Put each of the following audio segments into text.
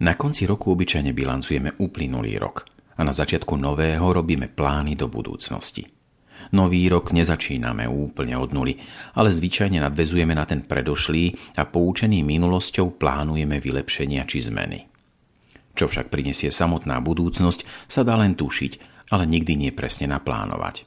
Na konci roku obyčajne bilancujeme uplynulý rok a na začiatku nového robíme plány do budúcnosti. Nový rok nezačíname úplne od nuly, ale zvyčajne nadväzujeme na ten predošlý a poučený minulosťou plánujeme vylepšenia či zmeny. Čo však prinesie samotná budúcnosť, sa dá len tušiť, ale nikdy nie presne naplánovať.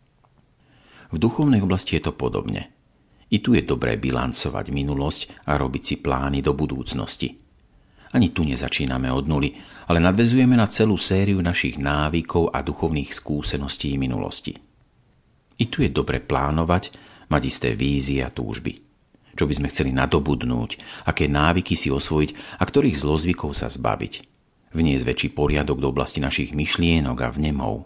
V duchovnej oblasti je to podobne. I tu je dobré bilancovať minulosť a robiť si plány do budúcnosti. Ani tu nezačíname od nuly, ale nadväzujeme na celú sériu našich návykov a duchovných skúseností minulosti. I tu je dobre plánovať, mať isté vízie a túžby. Čo by sme chceli nadobudnúť, aké návyky si osvojiť a ktorých zlozvykov sa zbaviť. Vniesť väčší poriadok do oblasti našich myšlienok a vnemov.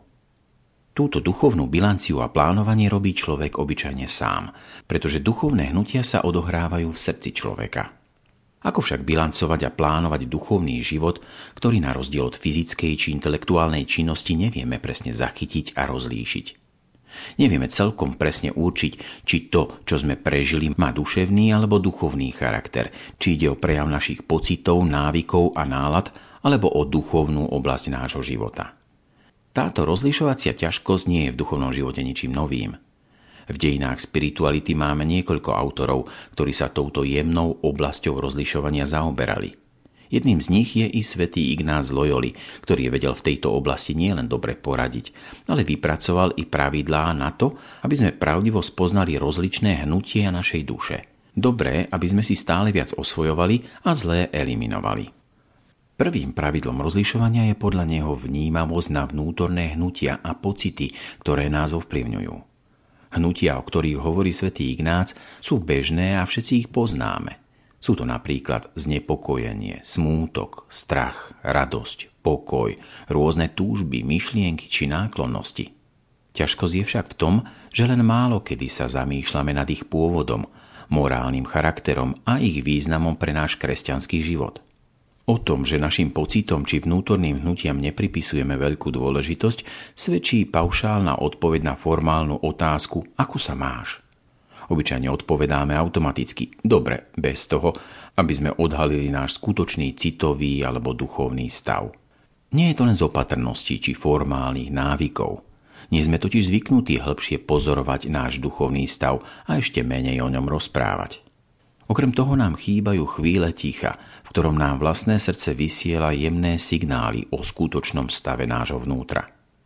Túto duchovnú bilanciu a plánovanie robí človek obyčajne sám, pretože duchovné hnutia sa odohrávajú v srdci človeka. Ako však bilancovať a plánovať duchovný život, ktorý na rozdiel od fyzickej či intelektuálnej činnosti nevieme presne zachytiť a rozlíšiť? Nevieme celkom presne určiť, či to, čo sme prežili, má duševný alebo duchovný charakter, či ide o prejav našich pocitov, návykov a nálad, alebo o duchovnú oblasť nášho života. Táto rozlišovacia ťažkosť nie je v duchovnom živote ničím novým. V dejinách spirituality máme niekoľko autorov, ktorí sa touto jemnou oblasťou rozlišovania zaoberali. Jedným z nich je i svätý Ignác z Loyoli, ktorý vedel v tejto oblasti nielen dobre poradiť, ale vypracoval i pravidlá na to, aby sme pravdivo spoznali rozličné hnutia našej duše. Dobré, aby sme si stále viac osvojovali a zlé eliminovali. Prvým pravidlom rozlišovania je podľa neho vnímavosť na vnútorné hnutia a pocity, ktoré nás ovplyvňujú. Hnutia, o ktorých hovorí svätý Ignác, sú bežné a všetci ich poznáme. Sú to napríklad znepokojenie, smútok, strach, radosť, pokoj, rôzne túžby, myšlienky či náklonnosti. Ťažkosť je však v tom, že len málo kedy sa zamýšľame nad ich pôvodom, morálnym charakterom a ich významom pre náš kresťanský život. O tom, že našim pocitom či vnútorným hnutiam nepripisujeme veľkú dôležitosť, svedčí paušálna odpoveď na formálnu otázku ako sa máš. Obyčajne odpovedáme automaticky, dobre, bez toho, aby sme odhalili náš skutočný citový alebo duchovný stav. Nie je to len z opatrnosti či formálnych návykov. Nie sme totiž zvyknutí hĺbšie pozorovať náš duchovný stav a ešte menej o ňom rozprávať. Okrem toho nám chýbajú chvíle ticha, v ktorom nám vlastné srdce vysiela jemné signály o skutočnom stave nášho vnútra.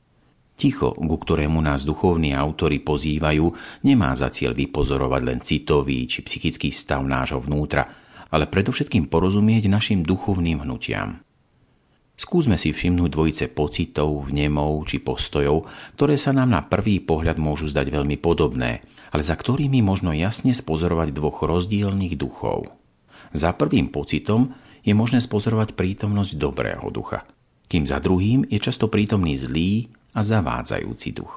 Ticho, ku ktorému nás duchovní autori pozývajú, nemá za cieľ vypozorovať len citový či psychický stav nášho vnútra, ale predovšetkým porozumieť našim duchovným hnutiam. Skúsme si všimnúť dvojice pocitov, vnemov či postojov, ktoré sa nám na prvý pohľad môžu zdať veľmi podobné, ale za ktorými možno jasne spozorovať dvoch rozdielnych duchov. Za prvým pocitom je možné spozorovať prítomnosť dobrého ducha, kým za druhým je často prítomný zlý a zavádzajúci duch.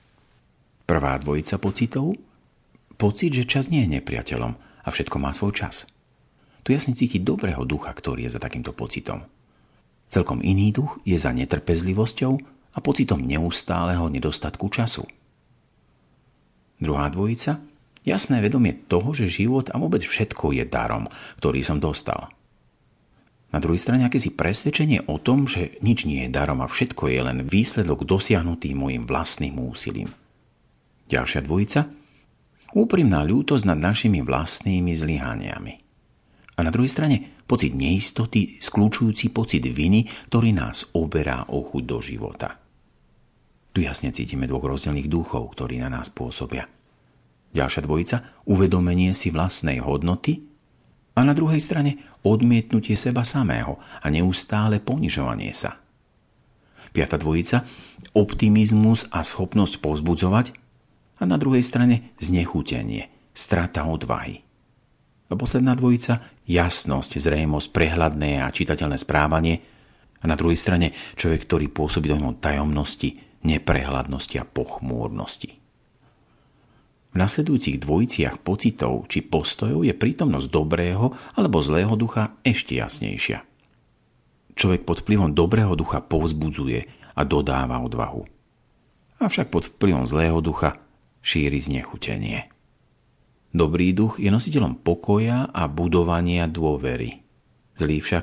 Prvá dvojica pocitov? Pocit, že čas nie je nepriateľom a všetko má svoj čas. Tu jasne cíti dobrého ducha, ktorý je za takýmto pocitom. Celkom iný duch je za netrpezlivosťou a pocitom neustáleho nedostatku času. Druhá dvojica? Jasné vedomie toho, že život a vôbec všetko je darom, ktorý som dostal. Na druhej strane akési presvedčenie o tom, že nič nie je darom a všetko je len výsledok dosiahnutý mojim vlastným úsilím. Ďalšia dvojica? Úprimná ľútosť nad našimi vlastnými zlyhaniami. A na druhej strane pocit neistoty, skľúčujúci pocit viny, ktorý nás oberá o chuť do života. Tu jasne cítime dvoch rozdielnych duchov, ktorí na nás pôsobia. Ďalšia dvojica, uvedomenie si vlastnej hodnoty a na druhej strane odmietnutie seba samého a neustále ponižovanie sa. Piata dvojica, optimizmus a schopnosť povzbudzovať a na druhej strane znechutenie, strata odvahy. A posledná dvojica, jasnosť, zrejmosť, prehľadné a čitateľné správanie a na druhej strane človek, ktorý pôsobí dojmom tajomnosti, neprehľadnosti a pochmúrnosti. V nasledujúcich dvojiciach pocitov či postojov je prítomnosť dobrého alebo zlého ducha ešte jasnejšia. Človek pod vplyvom dobrého ducha povzbudzuje a dodáva odvahu. Avšak pod vplyvom zlého ducha šíri znechutenie. Dobrý duch je nositeľom pokoja a budovania dôvery. Zlý však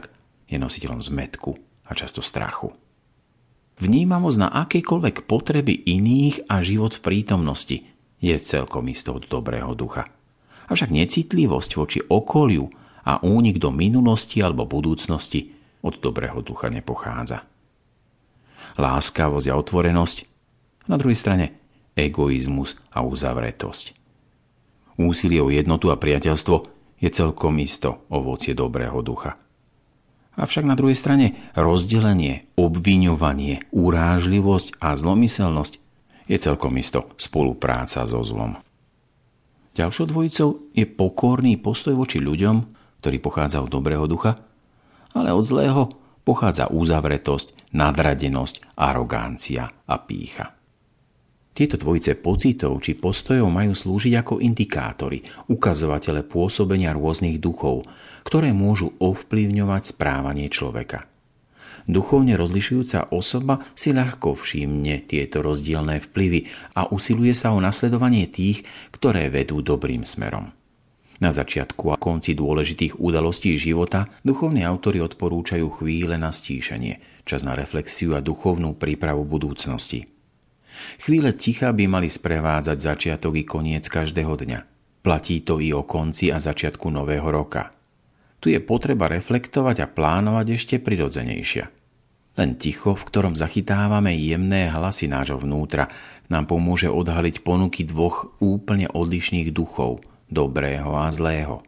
je nositeľom zmätku a často strachu. Vnímavosť na akékoľvek potreby iných a život v prítomnosti je celkom isto od dobrého ducha. Avšak necitlivosť voči okoliu a únik do minulosti alebo budúcnosti od dobrého ducha nepochádza. Láskavosť a otvorenosť, na druhej strane egoizmus a uzavretosť. Úsilie o jednotu a priateľstvo je celkom isto ovocie dobrého ducha. Avšak na druhej strane rozdelenie, obviňovanie, urážlivosť a zlomyselnosť je celkom isto spolupráca so zlom. Ďalšou dvojicou je pokorný postoj voči ľuďom, ktorý pochádza od dobrého ducha, ale od zlého pochádza uzavretosť, nadradenosť, arogancia a pýcha. Tieto dvojice pocitov či postojov majú slúžiť ako indikátory, ukazovatele pôsobenia rôznych duchov, ktoré môžu ovplyvňovať správanie človeka. Duchovne rozlišujúca osoba si ľahko všimne tieto rozdielne vplyvy a usiluje sa o nasledovanie tých, ktoré vedú dobrým smerom. Na začiatku a konci dôležitých udalostí života duchovní autori odporúčajú chvíle na stíšenie, čas na reflexiu a duchovnú prípravu budúcnosti. Chvíle ticha by mali sprevádzať začiatok i koniec každého dňa. Platí to i o konci a začiatku nového roka. Tu je potreba reflektovať a plánovať ešte prirodzenejšia. Len ticho, v ktorom zachytávame jemné hlasy nášho vnútra, nám pomôže odhaliť ponuky dvoch úplne odlišných duchov, dobrého a zlého.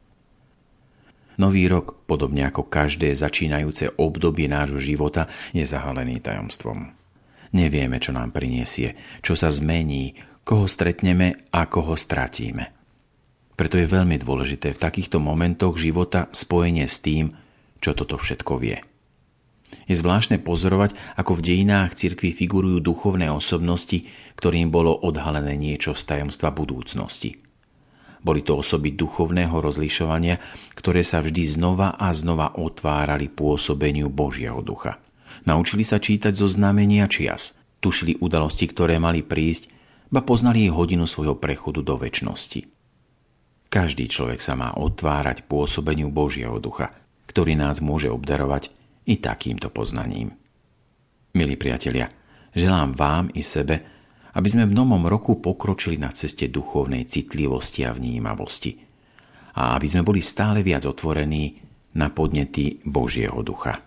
Nový rok, podobne ako každé začínajúce obdobie nášho života, je zahalený tajomstvom. Nevieme, čo nám prinesie, čo sa zmení, koho stretneme a koho stratíme. Preto je veľmi dôležité v takýchto momentoch života spojenie s tým, čo toto všetko vie. Je zvláštne pozorovať, ako v dejinách cirkvi figurujú duchovné osobnosti, ktorým bolo odhalené niečo z tajomstva budúcnosti. Boli to osoby duchovného rozlišovania, ktoré sa vždy znova a znova otvárali pôsobeniu Božieho ducha. Naučili sa čítať zo znamenia čias, tušili udalosti, ktoré mali prísť, ba poznali jej hodinu svojho prechodu do večnosti. Každý človek sa má otvárať pôsobeniu Božieho ducha, ktorý nás môže obdarovať i takýmto poznaním. Milí priatelia, želám vám i sebe, aby sme v novom roku pokročili na ceste duchovnej citlivosti a vnímavosti a aby sme boli stále viac otvorení na podnety Božieho ducha.